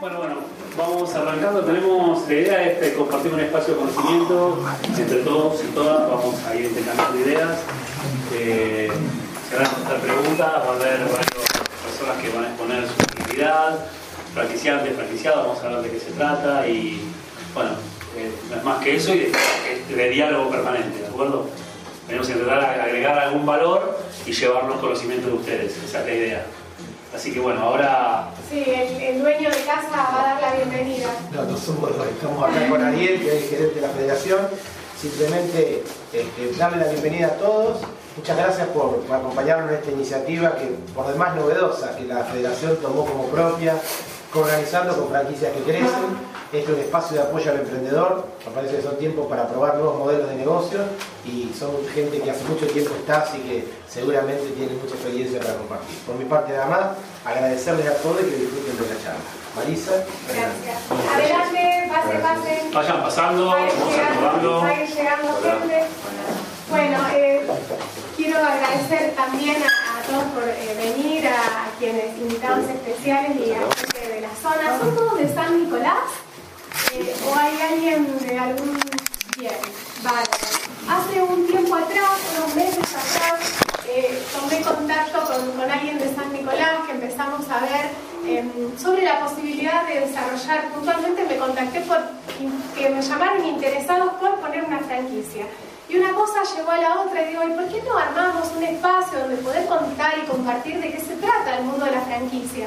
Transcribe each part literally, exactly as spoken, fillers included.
Bueno, bueno, vamos arrancando. Tenemos, la idea es de compartir un espacio de conocimiento entre todos y todas. Vamos a ir intercambiando ideas. Eh, se van a contestar preguntas, va a haber varias personas que van a exponer su actividad, franquiciantes, franquiciados, vamos a hablar de qué se trata y, bueno, eh, no es más que eso y de, de diálogo permanente, ¿de acuerdo? Tenemos que intentar agregar algún valor y llevarnos conocimiento de ustedes, esa es la idea. Así que bueno, ahora... Sí, el, el dueño de casa va a dar la bienvenida. No, no somos dos, estamos acá con Ariel, que es el gerente de la federación. Simplemente este, darle la bienvenida a todos. Muchas gracias por, por acompañarnos en esta iniciativa que por demás novedosa, que la federación tomó como propia, organizando con franquicias que crecen. Este es un espacio de apoyo al emprendedor. Me parece que son tiempos para probar nuevos modelos de negocio y son gente que hace mucho tiempo está, así que seguramente tienen mucha experiencia para compartir. Por mi parte nada más, agradecerles a todos y que disfruten de la charla. Marisa. Gracias. Adelante, pase, pase. Vayan pasando, Vayan vamos llegando, saludando. vayan llegando gente. Bueno, eh, quiero agradecer también a, a todos por eh, venir, a, a quienes invitados especiales y a la gente de la zona. ¿Son todos de San Nicolás? Eh, ¿O hay alguien de algún...? Bien, vale. Hace un tiempo atrás, unos meses atrás, eh, tomé contacto con, con alguien de San Nicolás que empezamos a ver eh, sobre la posibilidad de desarrollar. Puntualmente me contacté por que me llamaron interesados por poner una franquicia. Y una cosa llevó a la otra y digo, ¿y por qué no armamos un espacio donde poder contar y compartir de qué se trata el mundo de las franquicias?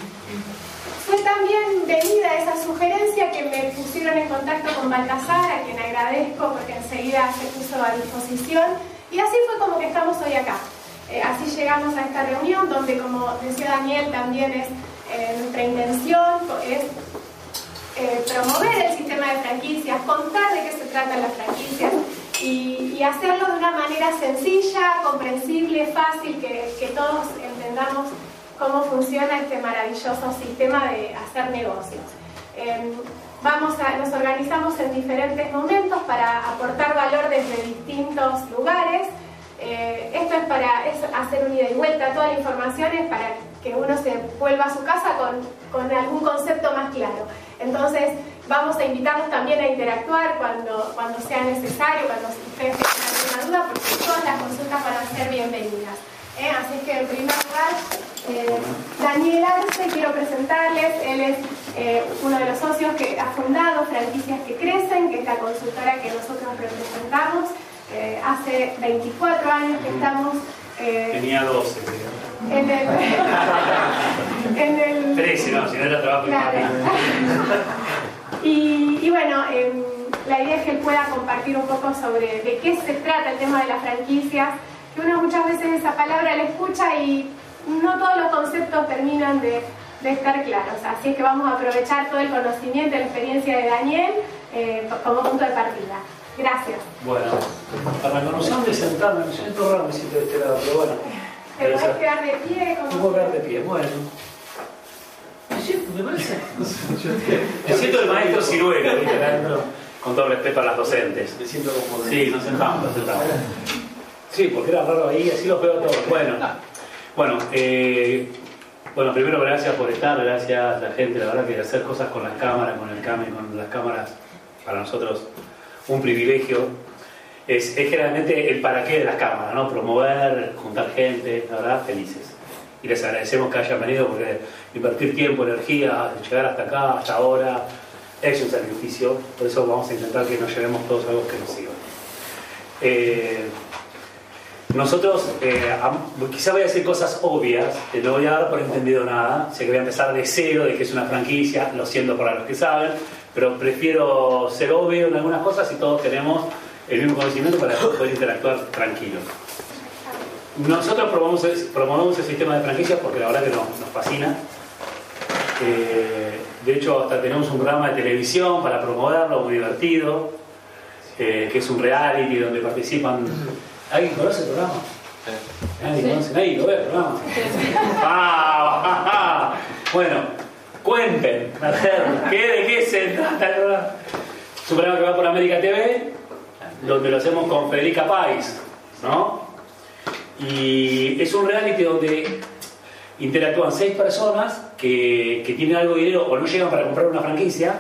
Fue tan bienvenida esa sugerencia que me pusieron en contacto con Baltasar, a quien agradezco porque enseguida se puso a disposición. Y así fue como que estamos hoy acá. Eh, así llegamos a esta reunión donde, como decía Daniel, también es eh, nuestra intención, es eh, promover el sistema de franquicias, contar de qué se tratan las franquicias y, y hacerlo de una manera sencilla, comprensible, fácil, que, que todos entendamos cómo funciona este maravilloso sistema de hacer negocios. Eh, vamos a, nos organizamos en diferentes momentos para aportar valor desde distintos lugares. Eh, esto es para es hacer un ida y vuelta, toda la información es para que uno se vuelva a su casa con, con algún concepto más claro. Entonces vamos a invitarlos también a interactuar cuando, cuando sea necesario, cuando ustedes tengan alguna duda, porque todas las consultas van a ser bienvenidas. Eh, así que en primer lugar, eh, Daniel Arce, quiero presentarles. Él es eh, uno de los socios que ha fundado Franquicias que Crecen, que es la consultora que nosotros representamos. Eh, hace veinticuatro años que estamos... Eh, Tenía doce. En el... en el trece, no, si no era trabajo. Claro. y, y bueno, eh, la idea es que él pueda compartir un poco sobre de qué se trata el tema de las franquicias, que uno muchas veces esa palabra la escucha y no todos los conceptos terminan de, de estar claros. Así es que vamos a aprovechar todo el conocimiento y la experiencia de Daniel eh, como punto de partida. Gracias. Bueno, para conocerme y sentarme, me siento raro, me siento de este lado, pero bueno. ¿Te puedes quedar de pie? No puedo quedar de pie, bueno. Me siento, me parece. Me siento el maestro Ciruelo, ¿viste? Con todo respeto a las docentes. Me siento como... Sí, nos sentamos, nos sentamos. Sí, porque era raro ahí, así los veo a todos. Bueno, bueno, eh, bueno, primero gracias por estar, gracias a la gente, la verdad que hacer cosas con las cámaras, con el cam y con las cámaras, para nosotros un privilegio. Es, es generalmente el para qué de las cámaras, ¿no? Promover, juntar gente, la verdad, felices. Y les agradecemos que hayan venido porque invertir tiempo, energía, llegar hasta acá, hasta ahora, es un sacrificio. Por eso vamos a intentar que nos llevemos todos algo que nos sirva. Eh, Nosotros, eh, quizá voy a decir cosas obvias, que no voy a dar por entendido nada, sé que voy a empezar de cero, de que es una franquicia, lo siento para los que saben, pero prefiero ser obvio en algunas cosas y todos tenemos el mismo conocimiento para poder interactuar tranquilos. Nosotros promovemos el, promovemos el sistema de franquicias porque la verdad que nos, nos fascina. Eh, de hecho, hasta tenemos un programa de televisión para promoverlo, muy divertido, eh, que es un reality donde participan... ¿Alguien conoce el programa? Sí. ¿Nadie conoce? ¿Nadie lo ve el programa? Ah, ah, ah. Bueno, cuenten, a ver, ¿qué, ¿de qué se trata el programa? Es un programa que va por América T V, donde lo hacemos con Federica Pais, ¿no? Y es un reality donde interactúan seis personas que, que tienen algo de dinero o no llegan para comprar una franquicia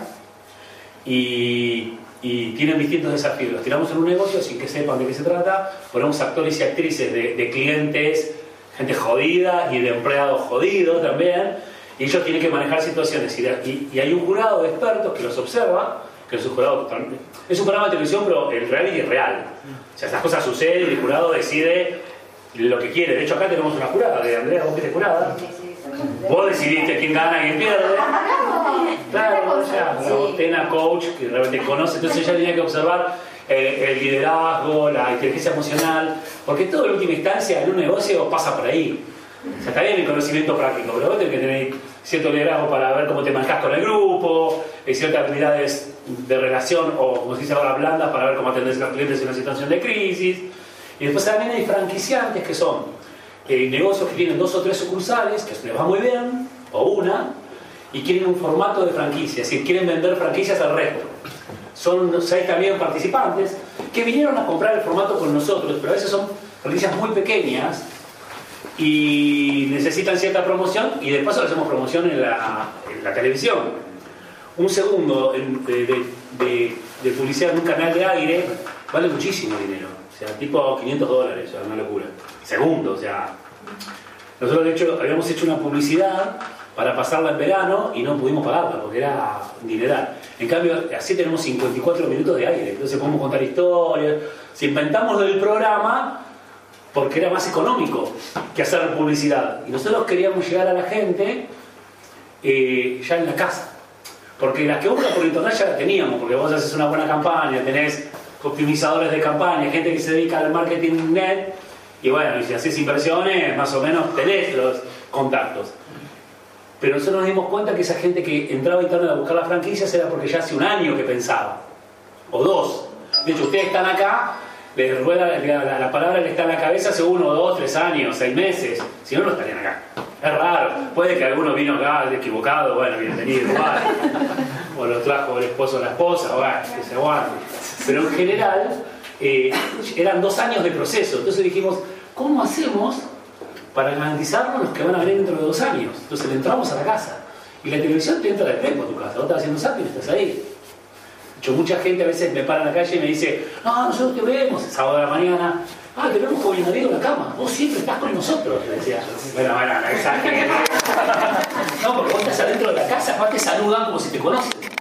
y, y tienen distintos desafíos. Los tiramos en un negocio sin que sepan de qué se trata, ponemos actores y actrices de, de clientes, gente jodida y de empleados jodidos también, y ellos tienen que manejar situaciones. Y, de, y, y hay un jurado de expertos que los observa, que es un jurado, es un programa de televisión, pero el reality es real. O sea, estas cosas suceden y el jurado decide lo que quiere. De hecho, acá tenemos una jurada de Andrea, vos que eres jurada. Vos decidiste quién gana y quién pierde. Claro, ya, la Tena coach que realmente conoce, entonces ella tenía que observar eh, el liderazgo, la inteligencia emocional, porque todo en última instancia en un negocio pasa por ahí. O sea, está bien el conocimiento práctico, pero vos tenés que tener cierto liderazgo para ver cómo te manejas con el grupo, eh, ciertas habilidades de relación o, como se dice ahora, blandas para ver cómo atendés a los clientes en una situación de crisis. Y después también hay franquiciantes que son eh, negocios que tienen dos o tres sucursales, que les va muy bien, o una, y quieren un formato de franquicia, es decir, quieren vender franquicias al resto. Son seis también participantes que vinieron a comprar el formato con nosotros, pero a veces son franquicias muy pequeñas y necesitan cierta promoción, y de paso le hacemos promoción en la, en la televisión. Un segundo de, de, de, de publicidad en un canal de aire vale muchísimo dinero. O sea, tipo quinientos dólares, o sea, una locura. Segundo, o sea... Nosotros, de hecho, habíamos hecho una publicidad para pasarla en verano y no pudimos pagarla porque era dineral. En cambio, así tenemos cincuenta y cuatro minutos de aire. Entonces podemos contar historias. Si inventamos del programa porque era más económico que hacer publicidad. Y nosotros queríamos llegar a la gente eh, ya en la casa. Porque las que buscan por internet ya las teníamos, porque vos haces una buena campaña, tenés optimizadores de campaña, gente que se dedica al marketing net, y bueno, y si haces inversiones, más o menos tenés los contactos. Pero nosotros nos dimos cuenta que esa gente que entraba a internet a buscar las franquicias era porque ya hace un año que pensaba, o dos. De hecho, ustedes están acá, les rueda la, la, la palabra que está en la cabeza hace uno, dos, tres años, seis meses, si no, no estarían acá. Es raro, puede que alguno vino acá equivocado, bueno, bienvenido, igual. O lo trajo el esposo o la esposa, bueno, que se aguante. Pero en general, eh, eran dos años de proceso. Entonces dijimos, ¿cómo hacemos para garantizarnos los que van a venir dentro de dos años? Entonces le entramos a la casa. Y la televisión te entra después por tu casa. Vos estás haciendo zapping y estás ahí. De hecho, mucha gente a veces me para en la calle y me dice, no, nosotros te vemos el sábado de la mañana. Ah, te vemos con mi marido en la cama. Vos siempre estás con nosotros, le decía. Bueno, bueno, no exageres. No, porque vos estás adentro de la casa, más te saludan como si te conocen.